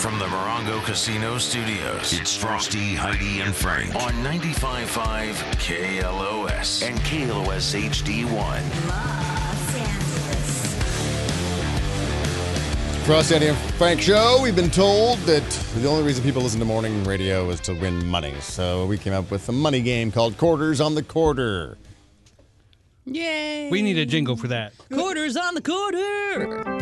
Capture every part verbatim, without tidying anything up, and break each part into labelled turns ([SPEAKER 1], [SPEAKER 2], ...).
[SPEAKER 1] From the Morongo Casino Studios, it's Frosty, Heidi, and Frank on ninety-five point five K L O S and K L O S H D one.
[SPEAKER 2] Los Angeles.
[SPEAKER 3] Frosty, Heidi, and Frank show. We've been told that the only reason people listen to morning radio is to win money. So we came up with a money game called Quarters on the Quarter.
[SPEAKER 4] Yay!
[SPEAKER 5] We need a jingle for that.
[SPEAKER 4] Quarters on the quarter.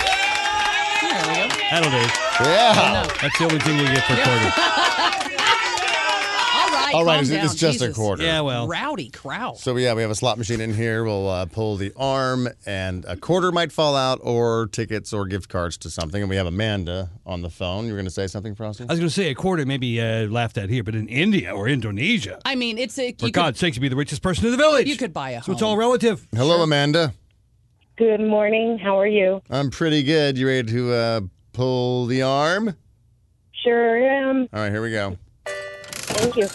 [SPEAKER 5] That'll do.
[SPEAKER 3] Yeah.
[SPEAKER 5] That's the only thing we get per quarter.
[SPEAKER 4] All right,
[SPEAKER 3] All right,
[SPEAKER 4] calm
[SPEAKER 3] it's,
[SPEAKER 4] down,
[SPEAKER 3] it's just
[SPEAKER 4] Jesus.
[SPEAKER 3] a quarter.
[SPEAKER 5] Yeah, well.
[SPEAKER 4] Rowdy crowd.
[SPEAKER 3] So, yeah, we have a slot machine in here. We'll uh, pull the arm, and a quarter might fall out, or tickets or gift cards to something. And we have Amanda on the phone. You were going to say something, Frosty?
[SPEAKER 5] I was going to say a quarter may be uh, laughed at here, but in India or Indonesia,
[SPEAKER 4] I mean, it's a.
[SPEAKER 5] for
[SPEAKER 4] You
[SPEAKER 5] God's sake, to be the richest person in the village.
[SPEAKER 4] You could buy a
[SPEAKER 5] So
[SPEAKER 4] home.
[SPEAKER 5] it's all relative.
[SPEAKER 3] Hello, Amanda.
[SPEAKER 6] Good morning. How are you?
[SPEAKER 3] I'm pretty good. You ready to uh, pull the arm?
[SPEAKER 6] Sure am.
[SPEAKER 3] All right, here we go.
[SPEAKER 6] Thank you.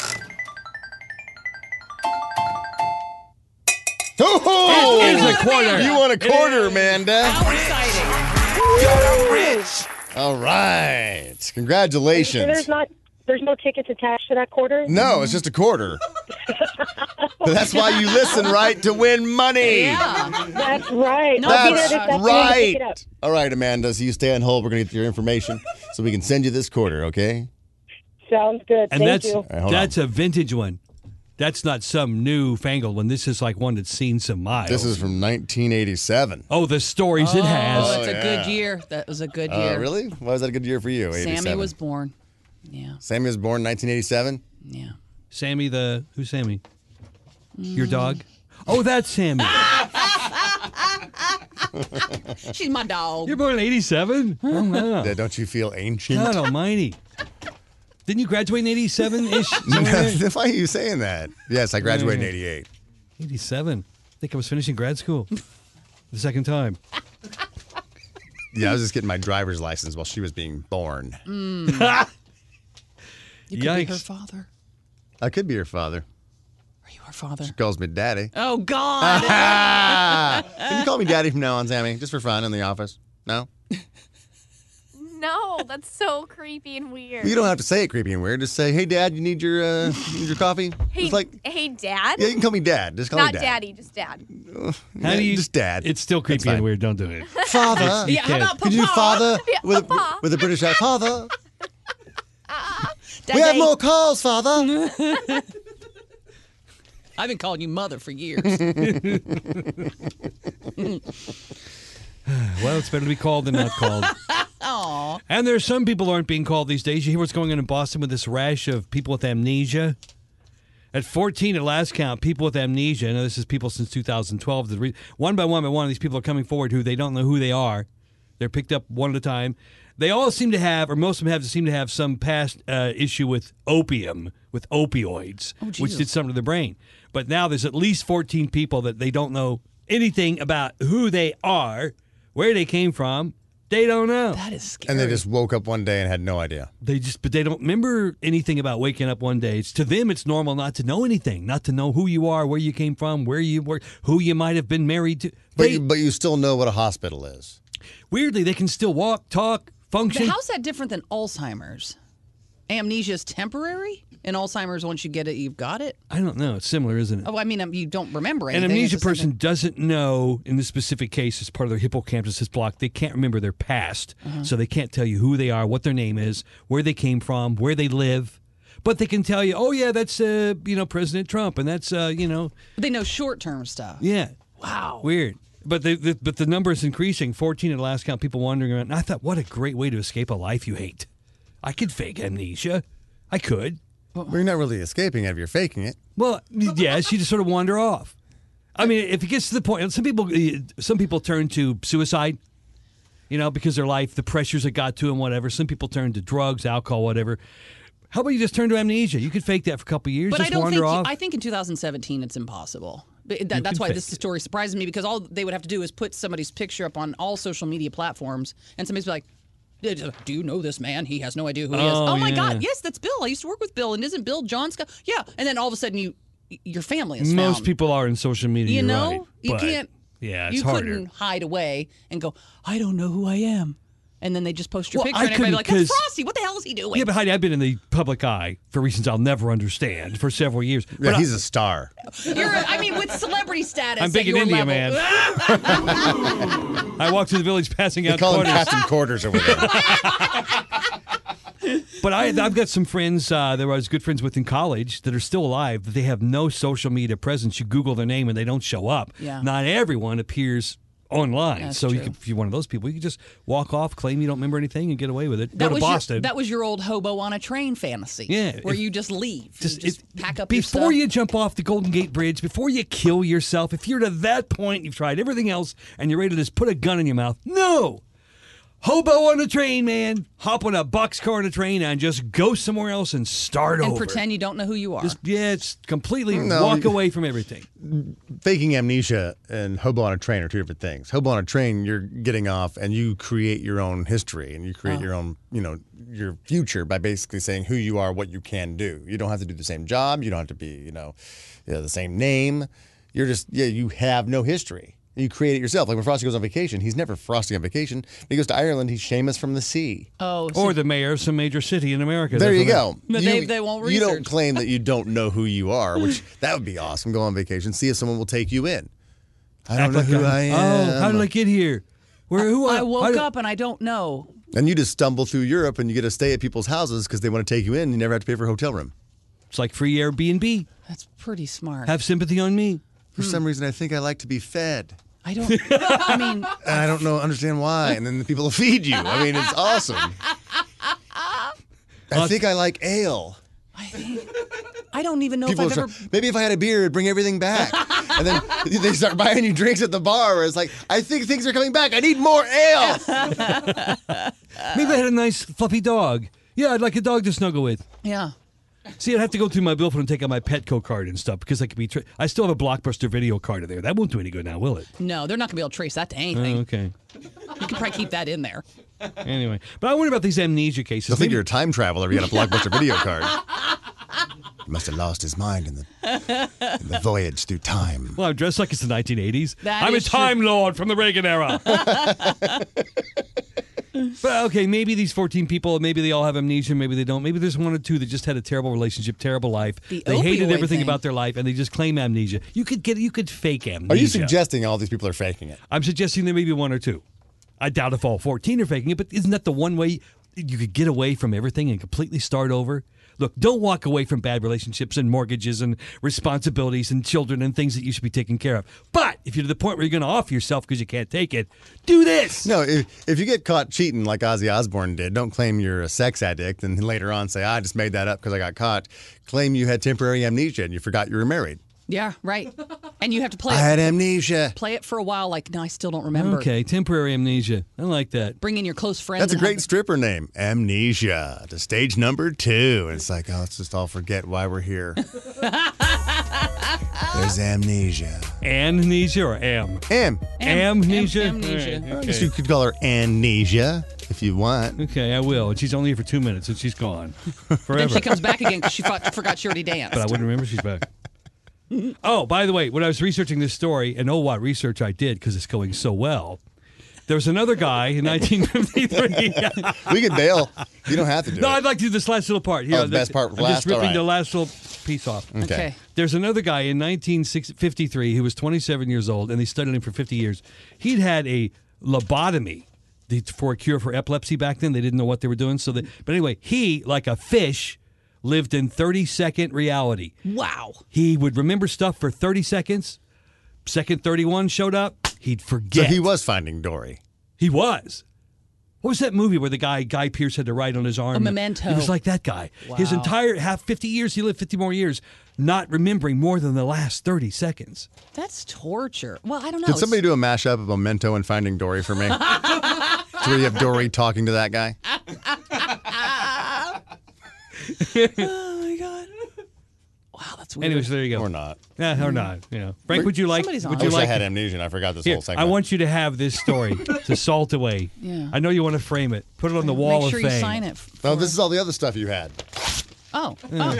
[SPEAKER 3] Oh,
[SPEAKER 5] It is a quarter.
[SPEAKER 3] You want a quarter, Amanda?
[SPEAKER 4] How exciting!
[SPEAKER 3] All right.
[SPEAKER 6] Sure, there's
[SPEAKER 3] Congratulations.
[SPEAKER 6] not. There's no tickets attached to that quarter.
[SPEAKER 3] No, it's just a quarter. But that's why you listen, right? To win money.
[SPEAKER 4] Yeah.
[SPEAKER 6] That's right.
[SPEAKER 4] No,
[SPEAKER 6] I'll be
[SPEAKER 3] That's
[SPEAKER 6] there this afternoon to pick it up.
[SPEAKER 3] right. All right, Amanda. So you stay on hold. We're going to get your information so we can send you this quarter, okay?
[SPEAKER 6] Sounds good.
[SPEAKER 5] And
[SPEAKER 6] Thank
[SPEAKER 5] that's
[SPEAKER 6] you.
[SPEAKER 3] right, hold
[SPEAKER 5] that's a vintage one. That's not some new fangled one. This is like one that's seen some miles.
[SPEAKER 3] This is from nineteen eighty-seven.
[SPEAKER 5] Oh, the stories it
[SPEAKER 4] Oh,
[SPEAKER 5] has.
[SPEAKER 4] it's a
[SPEAKER 3] yeah.
[SPEAKER 4] good year. That was a good
[SPEAKER 3] Uh,
[SPEAKER 4] year.
[SPEAKER 3] really? Why was that a good year for you?
[SPEAKER 4] Sammy
[SPEAKER 3] eighty-seven?
[SPEAKER 4] was born. Yeah,
[SPEAKER 3] Sammy was born in nineteen eighty-seven?
[SPEAKER 4] yeah.
[SPEAKER 5] Sammy the who's Sammy?
[SPEAKER 4] Mm.
[SPEAKER 5] Your dog? Oh, that's Sammy.
[SPEAKER 4] She's my dog.
[SPEAKER 5] You're born in eighty-seven? Oh, wow.
[SPEAKER 3] Yeah, don't you feel ancient?
[SPEAKER 5] God almighty. Didn't you graduate in eighty-seven-ish?
[SPEAKER 3] Why are you saying that? Yes, I graduated in eighty-eight.
[SPEAKER 5] eighty-seven. I think I was finishing grad school the second time.
[SPEAKER 3] Yeah, I was just getting my driver's license while she was being born.
[SPEAKER 4] You could be her
[SPEAKER 5] Yikes.
[SPEAKER 4] father.
[SPEAKER 3] I could be her father.
[SPEAKER 4] Are you her father?
[SPEAKER 3] She calls me daddy.
[SPEAKER 4] Oh God!
[SPEAKER 3] Can you call me daddy from now on, Sammy? Just for fun in the office? No?
[SPEAKER 7] No, that's so creepy and weird.
[SPEAKER 3] You don't have to say it creepy and weird. Just say, hey, Dad, you need your uh, you need your coffee?
[SPEAKER 7] Hey,
[SPEAKER 3] Just like,
[SPEAKER 7] hey, Dad.
[SPEAKER 3] yeah, you can call me Dad. Just call
[SPEAKER 7] Not
[SPEAKER 3] me Dad.
[SPEAKER 7] Daddy, just Dad.
[SPEAKER 5] How
[SPEAKER 3] Yeah,
[SPEAKER 5] do you,
[SPEAKER 3] just Dad.
[SPEAKER 5] It's still creepy
[SPEAKER 3] fine.
[SPEAKER 5] and weird. Don't do it.
[SPEAKER 3] Father.
[SPEAKER 4] yeah, how about
[SPEAKER 3] Could you do
[SPEAKER 4] Papa?
[SPEAKER 3] father
[SPEAKER 7] Yeah,
[SPEAKER 3] with,
[SPEAKER 7] Papa.
[SPEAKER 3] with a British accent? Father.
[SPEAKER 4] Daddy.
[SPEAKER 3] We have more calls, Father.
[SPEAKER 4] I've been calling you mother for years.
[SPEAKER 5] Well, it's better to be called than not called.
[SPEAKER 4] Aw.
[SPEAKER 5] And there's some people who aren't being called these days. You hear what's going on in Boston with this rash of people with amnesia? At fourteen at last count, people with amnesia, and this is people since two thousand twelve, the re- one by one by one of these people are coming forward who they don't know who they are. They're picked up one at a time. They all seem to have, or most of them have, seem to have some past uh, issue with opium, with opioids,
[SPEAKER 4] Oh,
[SPEAKER 5] which
[SPEAKER 4] Jesus.
[SPEAKER 5] did something to the brain. But now there's at least fourteen people that they don't know anything about who they are, where they came from. They don't know.
[SPEAKER 4] That is scary.
[SPEAKER 3] And they just woke up one day and had no idea.
[SPEAKER 5] They just, but they don't remember anything about waking up one day. It's to them, it's normal not to know anything, not to know who you are, where you came from, where you work, who you might have been married to.
[SPEAKER 3] But,
[SPEAKER 5] They,
[SPEAKER 3] you, but you still know what a hospital is.
[SPEAKER 5] weirdly, they can still walk, talk, function.
[SPEAKER 4] But how's that different than Alzheimer's? Amnesia is temporary, and Alzheimer's, once you get it, you've got it.
[SPEAKER 5] I don't know. It's similar, isn't it?
[SPEAKER 4] Oh, I mean, um, you don't remember
[SPEAKER 5] An
[SPEAKER 4] anything.
[SPEAKER 5] amnesia
[SPEAKER 4] It's the same
[SPEAKER 5] person
[SPEAKER 4] thing.
[SPEAKER 5] doesn't know, in this specific case, as part of their hippocampus is blocked, they can't remember their past.
[SPEAKER 4] Uh-huh.
[SPEAKER 5] So they can't tell you who they are, what their name is, where they came from, where they live. But they can tell you, oh, yeah, that's, uh, you know, President Trump, and that's, uh, you know,
[SPEAKER 4] They know short-term stuff.
[SPEAKER 5] yeah.
[SPEAKER 4] Wow.
[SPEAKER 5] Weird. But the, the but the number is increasing. fourteen at the last count, people wandering around. And I thought, what a great way to escape a life you hate. I could fake amnesia. I could.
[SPEAKER 3] Well, you're not really escaping it if you're faking it.
[SPEAKER 5] Well, yes, you just sort of wander off. I mean, if it gets to the point, some people some people turn to suicide, you know, because their life, the pressures that got to them, whatever. Some people turn to drugs, alcohol, whatever. How about you just turn to amnesia? You could fake that for a couple of years,
[SPEAKER 4] But
[SPEAKER 5] just
[SPEAKER 4] I don't
[SPEAKER 5] wander
[SPEAKER 4] think.
[SPEAKER 5] off.
[SPEAKER 4] I think in two thousand seventeen it's impossible. But that, that's
[SPEAKER 5] can
[SPEAKER 4] why
[SPEAKER 5] fake
[SPEAKER 4] this
[SPEAKER 5] it.
[SPEAKER 4] story surprises me, because all they would have to do is put somebody's picture up on all social media platforms, and somebody's be like, "Do you know this man? He has no idea who he is."
[SPEAKER 5] Oh,
[SPEAKER 4] Oh my
[SPEAKER 5] yeah.
[SPEAKER 4] God! Yes, that's Bill. I used to work with Bill, and isn't Bill John Scott? Yeah. And then all of a sudden, you, your family is
[SPEAKER 5] Most
[SPEAKER 4] found.
[SPEAKER 5] people are in social media.
[SPEAKER 4] You
[SPEAKER 5] you're
[SPEAKER 4] know,
[SPEAKER 5] right,
[SPEAKER 4] you
[SPEAKER 5] but,
[SPEAKER 4] can't.
[SPEAKER 5] Yeah, it's
[SPEAKER 4] you
[SPEAKER 5] harder.
[SPEAKER 4] couldn't hide away and go, "I don't know who I am." and then they just post your
[SPEAKER 5] Well,
[SPEAKER 4] picture,
[SPEAKER 5] I
[SPEAKER 4] and everybody like,
[SPEAKER 5] couldn't,
[SPEAKER 4] "That's
[SPEAKER 5] 'cause-
[SPEAKER 4] Frosty. What the hell is he doing?"
[SPEAKER 5] Yeah, but Heidi, I've been in the public eye for reasons I'll never understand for several years.
[SPEAKER 3] Yeah,
[SPEAKER 5] But
[SPEAKER 3] he's
[SPEAKER 5] I,
[SPEAKER 3] a star.
[SPEAKER 4] You're, I mean, with celebrity status,
[SPEAKER 5] I'm big
[SPEAKER 4] at
[SPEAKER 5] in
[SPEAKER 4] your
[SPEAKER 5] India,
[SPEAKER 4] level.
[SPEAKER 5] man. I walk through the village passing
[SPEAKER 3] They
[SPEAKER 5] out
[SPEAKER 3] call him
[SPEAKER 5] quarters.
[SPEAKER 3] Captain Quarters over there.
[SPEAKER 5] But I, I've got some friends uh, that I was good friends with in college that are still alive. That they have no social media presence. You Google their name and they don't show up.
[SPEAKER 4] Yeah.
[SPEAKER 5] Not everyone appears online.
[SPEAKER 4] That's
[SPEAKER 5] so you
[SPEAKER 4] true.
[SPEAKER 5] could, if you're one of those people, you can just walk off, claim you don't remember anything, and get away with it.
[SPEAKER 4] That
[SPEAKER 5] Go to
[SPEAKER 4] was
[SPEAKER 5] Boston.
[SPEAKER 4] Your, that was your old hobo on a train fantasy.
[SPEAKER 5] Yeah,
[SPEAKER 4] where
[SPEAKER 5] if-
[SPEAKER 4] you just leave,
[SPEAKER 5] just,
[SPEAKER 4] you just
[SPEAKER 5] it-
[SPEAKER 4] pack up your
[SPEAKER 5] before
[SPEAKER 4] stuff.
[SPEAKER 5] you jump off the Golden Gate Bridge, before you kill yourself. If you're to that point, you've tried everything else, and you're ready to just put a gun in your mouth. No. Hobo on a train, man. Hop on a boxcar on a train and just go somewhere else and start
[SPEAKER 4] and
[SPEAKER 5] over.
[SPEAKER 4] pretend you don't know who you are.
[SPEAKER 5] Just, yeah, it's completely
[SPEAKER 3] No,
[SPEAKER 5] walk
[SPEAKER 3] you-
[SPEAKER 5] away from everything.
[SPEAKER 3] Faking amnesia and hobo on a train are two different things. Hobo on a train, you're getting off and you create your own history and you create your own, you know, your future by basically saying who you are, what you can do. You don't have to do the same job. You don't have to be, you know, you know, the same name. You're just, yeah, you have no history. You create it yourself. Like when Frosty goes on vacation, he's never Frosty on vacation. When he goes to Ireland, he's Seamus from the sea.
[SPEAKER 4] oh, so
[SPEAKER 5] Or the mayor of some major city in America.
[SPEAKER 3] There
[SPEAKER 5] That's
[SPEAKER 3] you
[SPEAKER 5] what I-
[SPEAKER 3] go.
[SPEAKER 4] But
[SPEAKER 3] you,
[SPEAKER 4] they- they won't
[SPEAKER 3] You don't
[SPEAKER 4] research.
[SPEAKER 3] claim that you don't know who you are, which that would be awesome. Go on vacation, see if someone will take you in. I don't
[SPEAKER 5] Act
[SPEAKER 3] know
[SPEAKER 5] like
[SPEAKER 3] who I am.
[SPEAKER 5] Oh, how did I get here? Where? Who?
[SPEAKER 4] I
[SPEAKER 5] how
[SPEAKER 4] woke
[SPEAKER 5] did-
[SPEAKER 4] up and I don't know.
[SPEAKER 3] And you just stumble through Europe and you get to stay at people's houses because they want to take you in. And you never have to pay for a hotel room.
[SPEAKER 5] It's like free Airbnb.
[SPEAKER 4] That's pretty smart.
[SPEAKER 5] Have sympathy on me.
[SPEAKER 3] For some reason, I think I like to be fed.
[SPEAKER 4] I don't. I mean,
[SPEAKER 3] And I don't know, understand why. And then the people will feed you. I mean, it's awesome. I think I like ale.
[SPEAKER 4] I don't even know
[SPEAKER 3] People
[SPEAKER 4] if
[SPEAKER 3] are
[SPEAKER 4] I've
[SPEAKER 3] try-
[SPEAKER 4] ever.
[SPEAKER 3] maybe if I had a beer, it'd bring everything back. And then they start buying you drinks at the bar where it's like, I think things are coming back. I need more ale.
[SPEAKER 5] Maybe I had a nice fluffy dog. Yeah, I'd like a dog to snuggle with.
[SPEAKER 4] Yeah.
[SPEAKER 5] See, I'd have to go through my billfold and take out my Petco card and stuff because I could be. Tra- I still have a Blockbuster video card in there. That won't do any good now, will it?
[SPEAKER 4] No, they're not gonna be able to trace that to anything.
[SPEAKER 5] Oh, okay.
[SPEAKER 4] You can probably keep that in there.
[SPEAKER 5] Anyway, but I wonder about these amnesia cases.
[SPEAKER 3] They'll think
[SPEAKER 5] Maybe-
[SPEAKER 3] you're a time traveler if you got a Blockbuster video card. He must have lost his mind in the, in the voyage through time.
[SPEAKER 5] Well, I'm dressed like it's the nineteen eighties.
[SPEAKER 4] That
[SPEAKER 5] I'm a
[SPEAKER 4] is true.
[SPEAKER 5] Time Lord from the Reagan era. But okay, maybe these fourteen people, maybe they all have amnesia, maybe they don't. Maybe there's one or two that just had a terrible relationship, terrible life.
[SPEAKER 4] The
[SPEAKER 5] they hated
[SPEAKER 4] opioid
[SPEAKER 5] everything
[SPEAKER 4] thing.
[SPEAKER 5] about their life, and they just claim amnesia. You could get, you could fake amnesia.
[SPEAKER 3] Are you suggesting all these people are faking it?
[SPEAKER 5] I'm suggesting there may be one or two. I doubt if all fourteen are faking it, but isn't that the one way you could get away from everything and completely start over? Look, don't walk away from bad relationships and mortgages and responsibilities and children and things that you should be taking care of. But if you're to the point where you're going to off yourself because you can't take it, do this.
[SPEAKER 3] No, if, if you get caught cheating like Ozzy Osbourne did, don't claim you're a sex addict and then later on say, I just made that up because I got caught. Claim you had temporary amnesia and you forgot you were married.
[SPEAKER 4] Yeah, right. And you have to play
[SPEAKER 3] I
[SPEAKER 4] it,
[SPEAKER 3] had amnesia.
[SPEAKER 4] play it for a while. Like, no, I still don't remember.
[SPEAKER 5] Okay, temporary amnesia. I like that.
[SPEAKER 4] Bring in your close friends.
[SPEAKER 3] That's a
[SPEAKER 4] and
[SPEAKER 3] great
[SPEAKER 4] have-
[SPEAKER 3] stripper name, Amnesia, to stage number two. And it's like, oh, let's just all forget why we're here. There's amnesia.
[SPEAKER 5] Amnesia or am?
[SPEAKER 3] Am.
[SPEAKER 5] Amnesia?
[SPEAKER 4] am- amnesia.
[SPEAKER 5] All right,
[SPEAKER 3] I guess
[SPEAKER 5] okay.
[SPEAKER 3] you could call her Amnesia if you want.
[SPEAKER 5] Okay, I will. And she's only here for two minutes and she's gone.
[SPEAKER 4] Then
[SPEAKER 5] Forever.
[SPEAKER 4] she comes back again because she fought, forgot she already danced.
[SPEAKER 5] But I wouldn't remember she's back. Oh, by the way, when I was researching this story, and oh, what research I did because it's going so well, there was another guy in nineteen fifty-three.
[SPEAKER 3] We could bail. You don't have to do
[SPEAKER 5] No,
[SPEAKER 3] it.
[SPEAKER 5] I'd like to do this last little part. Here,
[SPEAKER 3] Oh, the best part
[SPEAKER 5] I'm
[SPEAKER 3] last?
[SPEAKER 5] just ripping
[SPEAKER 3] All right.
[SPEAKER 5] the last little piece off.
[SPEAKER 4] Okay.
[SPEAKER 5] There's another guy in nineteen fifty-three who was twenty-seven years old, and they studied him for fifty years. He'd had a lobotomy the- for a cure for epilepsy back then. They didn't know what they were doing. So, they, but anyway, he, like a fish, lived in thirty-second reality.
[SPEAKER 4] Wow.
[SPEAKER 5] He would remember stuff for thirty seconds. Second thirty-one showed up, he'd
[SPEAKER 3] So
[SPEAKER 5] forget.
[SPEAKER 3] he was Finding Dory.
[SPEAKER 5] He was. What was that movie where the guy Guy Pearce had to write on his arm?
[SPEAKER 4] A Memento.
[SPEAKER 5] He was like that guy. His
[SPEAKER 4] Wow.
[SPEAKER 5] entire half fifty years, he lived fifty more years, not remembering more than the last thirty seconds.
[SPEAKER 4] That's torture. Well, I don't know.
[SPEAKER 3] Could somebody do a mashup of Memento and Finding Dory for me? So where you have Dory talking to that guy?
[SPEAKER 4] Oh my god. Wow, that's weird.
[SPEAKER 5] Anyways, there you go.
[SPEAKER 3] Or not.
[SPEAKER 5] Yeah, or not. You know, Frank, would you like?
[SPEAKER 4] Somebody's
[SPEAKER 5] Would
[SPEAKER 4] on.
[SPEAKER 3] I
[SPEAKER 5] you
[SPEAKER 3] wish
[SPEAKER 5] like?
[SPEAKER 3] I had amnesia and I forgot this
[SPEAKER 5] Here,
[SPEAKER 3] whole segment.
[SPEAKER 5] I want you to have this story to salt away.
[SPEAKER 4] Yeah.
[SPEAKER 5] I know you want to frame it. Put it on the wall
[SPEAKER 4] Make sure
[SPEAKER 5] of
[SPEAKER 4] you
[SPEAKER 5] fame.
[SPEAKER 4] sign it.
[SPEAKER 3] No, this is all the other stuff you had.
[SPEAKER 4] Oh. oh.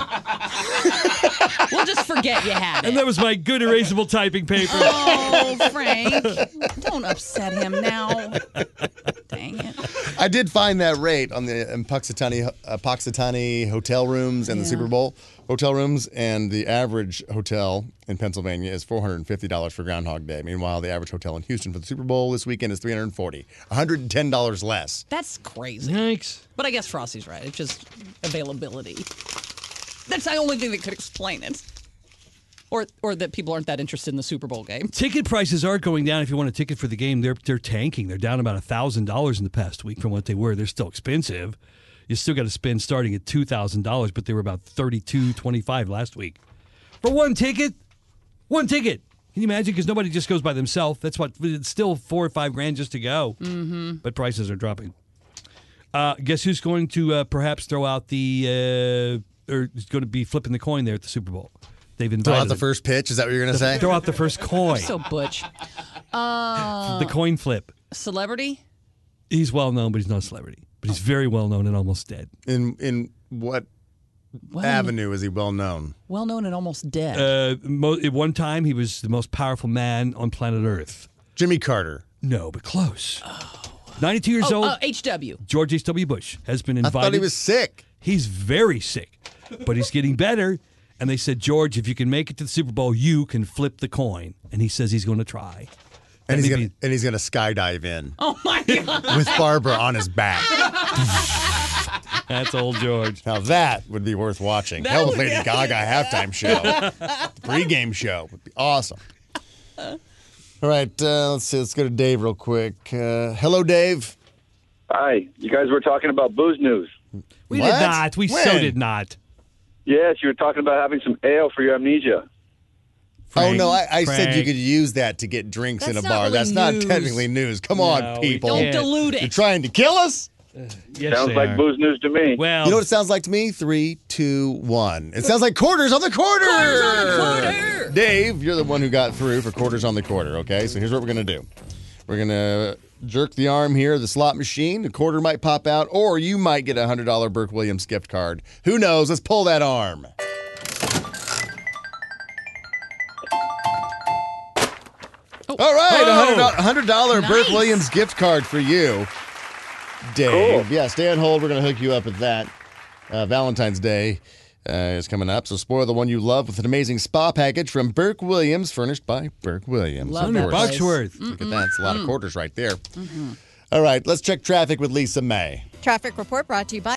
[SPEAKER 4] We'll just forget you had
[SPEAKER 5] And
[SPEAKER 4] it.
[SPEAKER 5] that was my good erasable typing paper.
[SPEAKER 4] Oh, Frank. Don't upset him now. Dang Dang it.
[SPEAKER 3] I did find that rate on the in Puxatani, uh, Puxatani hotel rooms and the
[SPEAKER 4] Yeah.
[SPEAKER 3] Super Bowl hotel rooms, and the average hotel in Pennsylvania is four hundred fifty dollars for Groundhog Day. Meanwhile, the average hotel in Houston for the Super Bowl this weekend is three hundred forty dollars, one hundred ten dollars less.
[SPEAKER 4] That's crazy.
[SPEAKER 5] Yikes.
[SPEAKER 4] But I guess Frosty's right. It's just availability. That's the only thing that could explain it. Or or that people aren't that interested in the Super Bowl game.
[SPEAKER 5] Ticket prices are going down. If you want a ticket for the game, they're they're tanking. They're down about one thousand dollars in the past week from what they were. They're still expensive. You still got to spend starting at two thousand dollars, but they were about thirty-two twenty-five last week. For one ticket? One ticket. Can you imagine? Because nobody just goes by themselves. That's what, it's still four or five grand just to go. Mm-hmm. But prices are dropping. Uh, guess who's going to uh, perhaps throw out the, uh, or is going to be flipping the coin there at the Super Bowl? They've invited
[SPEAKER 3] Throw out the
[SPEAKER 5] him.
[SPEAKER 3] first pitch? Is that what you're going to say?
[SPEAKER 5] Throw out the first coin.
[SPEAKER 4] So butch. Uh,
[SPEAKER 5] the coin flip.
[SPEAKER 4] Celebrity?
[SPEAKER 5] He's well known, but he's not a celebrity. But he's very well known and almost dead.
[SPEAKER 3] In in what
[SPEAKER 4] Well,
[SPEAKER 3] avenue is he well known?
[SPEAKER 4] Well known and almost dead.
[SPEAKER 5] Uh, mo- at one time, he was the most powerful man on planet Earth.
[SPEAKER 3] Jimmy Carter.
[SPEAKER 5] No, but close. ninety-two years
[SPEAKER 4] oh,
[SPEAKER 5] old.
[SPEAKER 4] uh, H W.
[SPEAKER 5] George H W. Bush has been
[SPEAKER 3] I
[SPEAKER 5] invited.
[SPEAKER 3] thought he was sick.
[SPEAKER 5] He's very sick, but he's getting better. And they said, George, if you can make it to the Super Bowl, you can flip the coin. And he says he's going to try.
[SPEAKER 3] And
[SPEAKER 5] That
[SPEAKER 3] he's
[SPEAKER 5] may
[SPEAKER 3] gonna
[SPEAKER 5] be-
[SPEAKER 3] and he's gonna skydive in
[SPEAKER 4] Oh, my God.
[SPEAKER 3] with Barbara on his back.
[SPEAKER 5] That's old George.
[SPEAKER 3] Now that would be worth watching.
[SPEAKER 4] That
[SPEAKER 3] Hell with
[SPEAKER 4] would-
[SPEAKER 3] Lady Gaga halftime show. The pregame show would be awesome. All right, uh, let's see. Let's go to Dave real quick. Uh, hello, Dave.
[SPEAKER 8] Hi, you guys were talking about booze news.
[SPEAKER 5] We
[SPEAKER 3] What?
[SPEAKER 5] did not. We so
[SPEAKER 3] When?
[SPEAKER 5] did not.
[SPEAKER 8] Yes, you were talking about having some ale for your amnesia.
[SPEAKER 5] Frank,
[SPEAKER 3] oh no, I, I said you
[SPEAKER 5] Frank.
[SPEAKER 3] could use that to get drinks in a
[SPEAKER 4] That's
[SPEAKER 3] bar.
[SPEAKER 4] not really
[SPEAKER 3] That's not
[SPEAKER 4] news.
[SPEAKER 3] technically news. Come
[SPEAKER 5] No,
[SPEAKER 3] on,
[SPEAKER 5] we
[SPEAKER 3] people.
[SPEAKER 4] Don't
[SPEAKER 5] Yeah.
[SPEAKER 4] dilute
[SPEAKER 3] You're
[SPEAKER 4] it.
[SPEAKER 3] trying to kill us?
[SPEAKER 5] Yes,
[SPEAKER 8] Sounds
[SPEAKER 5] they
[SPEAKER 8] like
[SPEAKER 5] are.
[SPEAKER 8] booze news to me.
[SPEAKER 5] Well,
[SPEAKER 3] You know what it sounds like to me? Three, two, one. It sounds like quarters on the quarter.
[SPEAKER 4] Quarters on the quarter.
[SPEAKER 3] Dave, you're the one who got through for quarters on the quarter, okay? So here's what we're going to do. We're going to jerk the arm here of the slot machine. The quarter might pop out, or you might get a one hundred dollars Burke Williams gift card. Who knows? Let's pull that arm. All right,
[SPEAKER 5] Oh.
[SPEAKER 3] a one hundred dollars Burke
[SPEAKER 4] Nice.
[SPEAKER 3] Williams gift card for you, Dave. Yeah, stay on hold. We're going to hook you up with that. Uh, Valentine's Day uh, is coming up, so spoil the one you love with an amazing spa package from Burke Williams, furnished by Burke Williams.
[SPEAKER 4] Love
[SPEAKER 3] of
[SPEAKER 4] that
[SPEAKER 3] course.
[SPEAKER 5] bucks
[SPEAKER 4] place.
[SPEAKER 5] worth.
[SPEAKER 3] Look at that. It's a lot of quarters right there. All right, let's check traffic with Lisa May.
[SPEAKER 9] Traffic report brought to you by